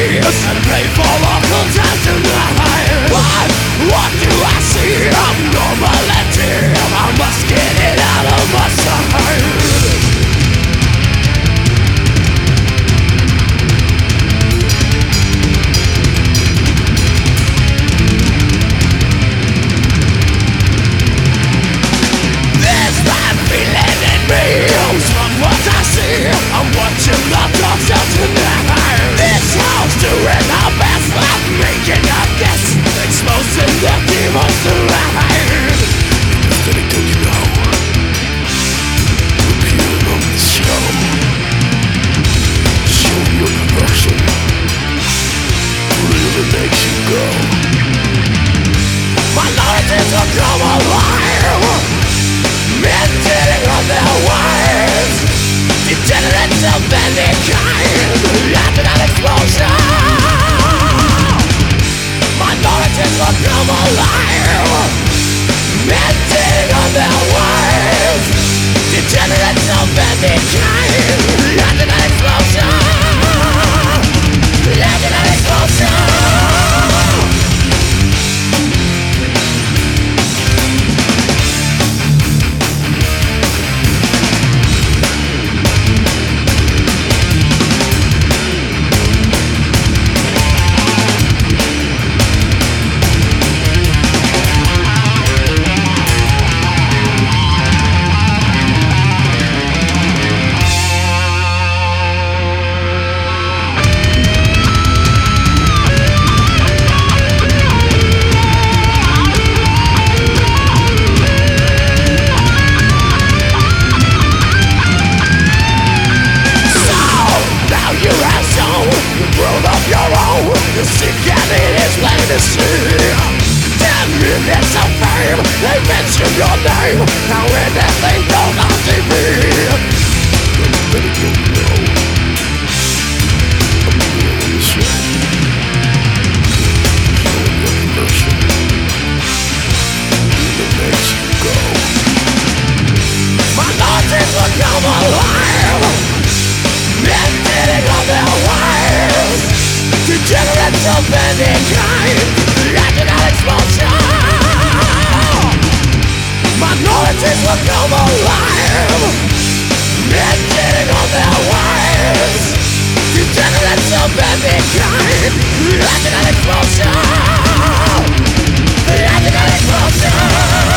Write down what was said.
peace and painful awful time tonight. What do I see? Abnormality. I must get it out of my sight. I'm watching the dogs out tonight. This house doing our best, I'm making a guess, exposing the demons to hide. Pathetic, don't you know? Repeated on this show, showing your perversion really makes you go. My narratives will come alive, men sitting on their wives, degenerates of any kind, after that explosion. Minorities will come alive, men sitting on their wives, degenerates of any kind, after that explosion. After that explosion. Minutes of fame, they mention your name. Now anything goes on TV. Pathetic, don't you know? I'm real on the show, showing your perversion really makes you go. Minorities will come alive, men sitting on their wives, degenerates of any kind, after that explosion. Minorities will come alive, men sitting on their wives, degenerates of any kind, after that explosion. After that explosion.